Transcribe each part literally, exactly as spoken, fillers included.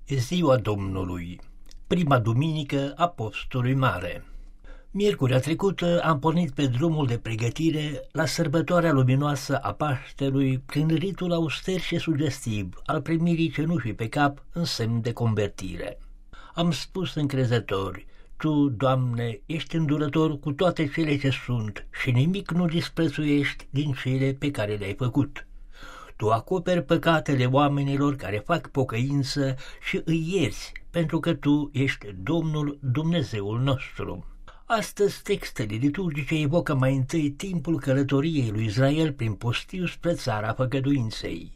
E ziua Domnului, prima duminică a postului mare. Miercurea trecută am pornit pe drumul de pregătire la sărbătoarea luminoasă a Paștelui prin ritul auster și sugestiv al primirii cenușii pe cap în semn de convertire. Am spus încrezători: Tu, Doamne, ești îndurător cu toate cele ce sunt și nimic nu disprețuiești din cele pe care le-ai făcut. Tu acoperi păcatele oamenilor care fac pocăință și îi ierți, pentru că Tu ești Domnul Dumnezeul nostru. Astăzi textele liturgice evocă mai întâi timpul călătoriei lui Israel prin pustiu spre țara făgăduinței.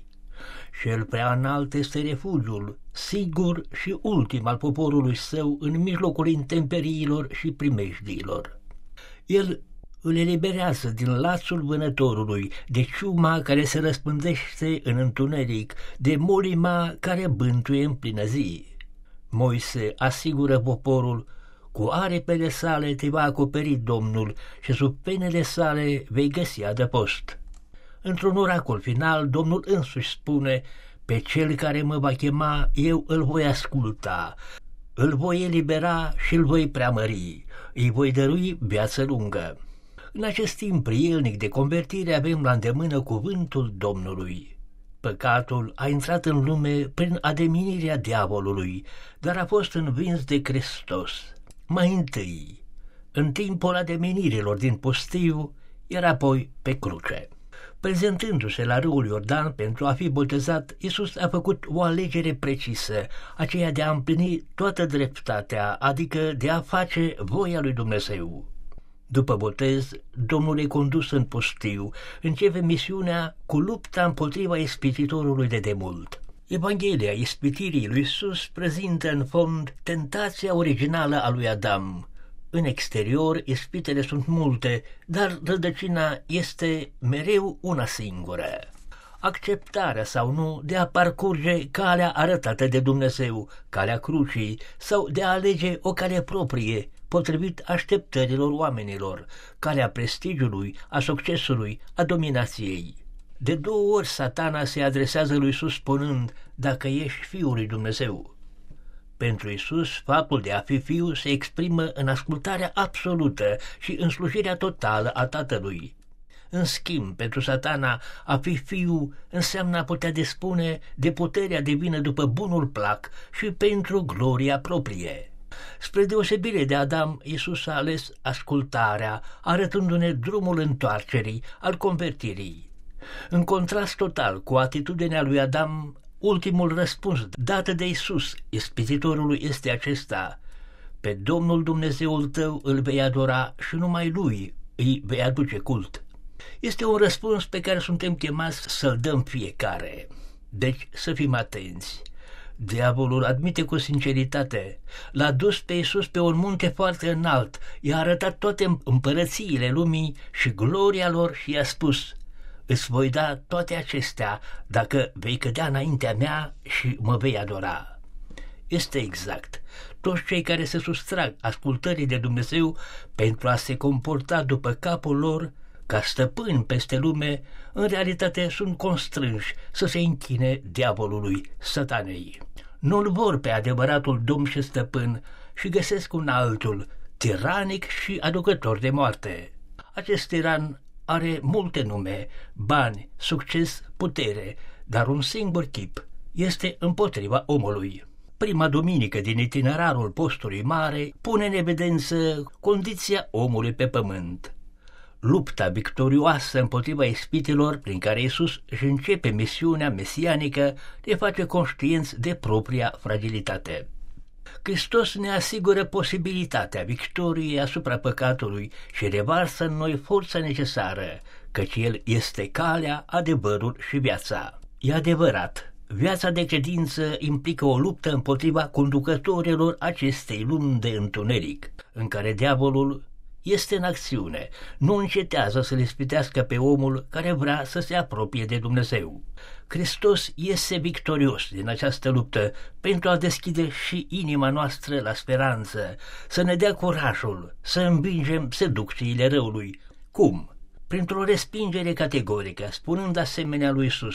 Cel prea înalt este refugiul, sigur și ultim al poporului său în mijlocul intemperiilor și primejdiilor. El îl eliberează din lațul vânătorului, de ciuma care se răspândește în întuneric, de molima care bântuie în plină zi. Moise asigură poporul: Cu aripile sale te va acoperi Domnul și sub penele sale vei găsi adăpost. Într-un oracol final, Domnul însuși spune: Pe cel care mă va chema, eu îl voi asculta, îl voi elibera și îl voi preamări, îi voi dărui viață lungă. În acest timp prielnic de convertire avem la îndemână cuvântul Domnului. Păcatul a intrat în lume prin ademenirea diavolului, dar a fost învins de Hristos. Mai întâi, în timpul ademenirilor din pustiu, iar apoi pe cruce. Prezentându-se la râul Iordan pentru a fi botezat, Iisus a făcut o alegere precisă, aceea de a împlini toată dreptatea, adică de a face voia lui Dumnezeu. După botez, Domnul e condus în pustiu, începe misiunea cu lupta împotriva ispititorului de demult. Evanghelia ispitirii lui Iisus prezintă în fond tentația originală a lui Adam. În exterior, ispitele sunt multe, dar rădăcina este mereu una singură: acceptarea sau nu de a parcurge calea arătată de Dumnezeu, calea crucii, sau de a alege o cale proprie, potrivit așteptărilor oamenilor, calea prestigiului, a succesului, a dominației. De două ori Satana se adresează lui Iisus spunând: Dacă ești Fiul lui Dumnezeu. Pentru Iisus, faptul de a fi fiu se exprimă în ascultarea absolută și în slujirea totală a Tatălui. În schimb, pentru Satana, a fi fiu înseamnă a putea dispune de puterea divină după bunul plac și pentru gloria proprie. Spre deosebire de Adam, Iisus a ales ascultarea, arătându-ne drumul întoarcerii, al convertirii. În contrast total cu atitudinea lui Adam, ultimul răspuns dat de Iisus ispititorului este acesta: Pe Domnul Dumnezeul tău îl vei adora și numai Lui îi vei aduce cult. Este un răspuns pe care suntem chemați să-l dăm fiecare. Deci să fim atenți. Diavolul admite cu sinceritate: L-a dus pe Iisus pe un munte foarte înalt, i-a arătat toate împărățiile lumii și gloria lor și i-a spus: Îți voi da toate acestea dacă vei cădea înaintea mea și mă vei adora. Este exact. Toți cei care se sustrag ascultării de Dumnezeu pentru a se comporta după capul lor, ca stăpâni peste lume, în realitate sunt constrânși să se închine diavolului, Satanei. Nu-l vor pe adevăratul domn și stăpân și găsesc un altul, tiranic și aducător de moarte. Acest tiran are multe nume: bani, succes, putere, dar un singur chip: este împotriva omului. Prima duminică din itinerarul postului mare pune în evidență condiția omului pe pământ. Lupta victorioasă împotriva ispitelor prin care Iisus își începe misiunea mesianică ne face conștienți de propria fragilitate. Hristos ne asigură posibilitatea victoriei asupra păcatului și revarsă în noi forța necesară, căci El este calea, adevărul și viața. E adevărat, viața de credință implică o luptă împotriva conducătorilor acestei lumi de întuneric, în care diavolul este în acțiune, nu încetează să le ispitească pe omul care vrea să se apropie de Dumnezeu. Hristos iese victorios din această luptă pentru a deschide și inima noastră la speranță, să ne dea curajul să învingem seducțiile răului. Cum? Printr-o respingere categorică, spunând asemenea lui Iisus: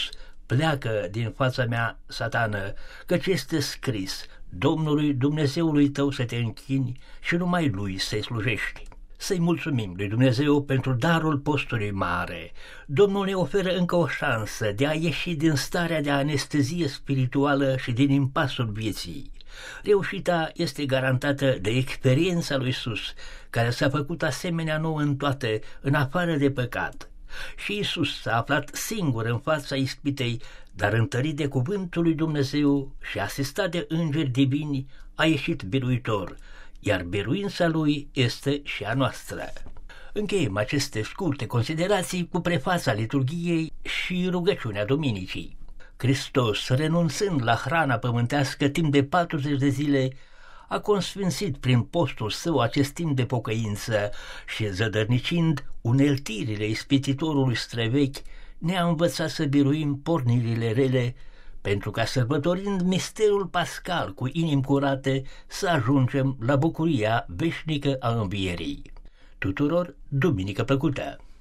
pleacă din fața mea, Satană, căci este scris, Domnului Dumnezeului tău să te închini și numai Lui să-i slujești. Să-i mulțumim lui Dumnezeu pentru darul postului mare. Domnul ne oferă încă o șansă de a ieși din starea de anestezie spirituală și din impasul vieții. Reușita este garantată de experiența lui Iisus, care s-a făcut asemenea nouă în toate, în afară de păcat. Și Iisus s-a aflat singur în fața ispitei, dar întărit de cuvântul lui Dumnezeu și asistat de îngeri divini, a ieșit biruitor, iar biruința lui este și a noastră. Încheiem aceste scurte considerații cu prefața liturghiei și rugăciunea duminicii. Hristos, renunțând la hrana pământească timp de patruzeci de zile, a consfințit prin postul său acest timp de pocăință și, zădărnicind uneltirile ispititorului străvechi, ne-a învățat să biruim pornirile rele, pentru ca, sărbătorind misterul pascal cu inimi curate, să ajungem la bucuria veșnică a învierii. Tuturor duminică plăcută!